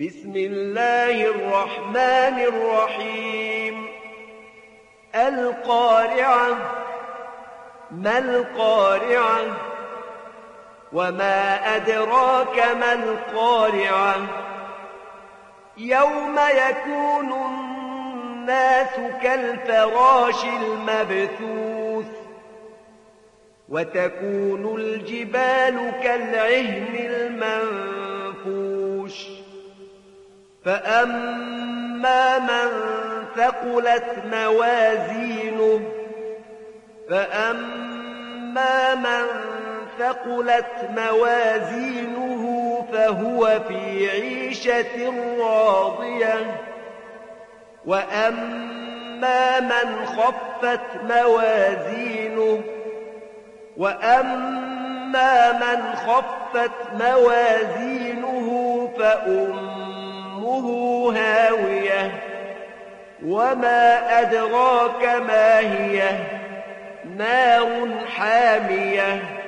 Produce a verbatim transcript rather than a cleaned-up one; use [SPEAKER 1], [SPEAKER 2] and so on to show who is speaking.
[SPEAKER 1] بسم الله الرحمن الرحيم القارعة ما القارعة وما أدراك ما القارعة يوم يكون الناس كالفراش المبثوث وتكون الجبال كالعهن المنفوش فأما من ثقلت موازينه فأما من ثقلت موازينه فهو في عيشة راضية وأما من خفت موازينه وأما من خفت موازينه فأمه هاوية وما أدراك ما هي نار حامية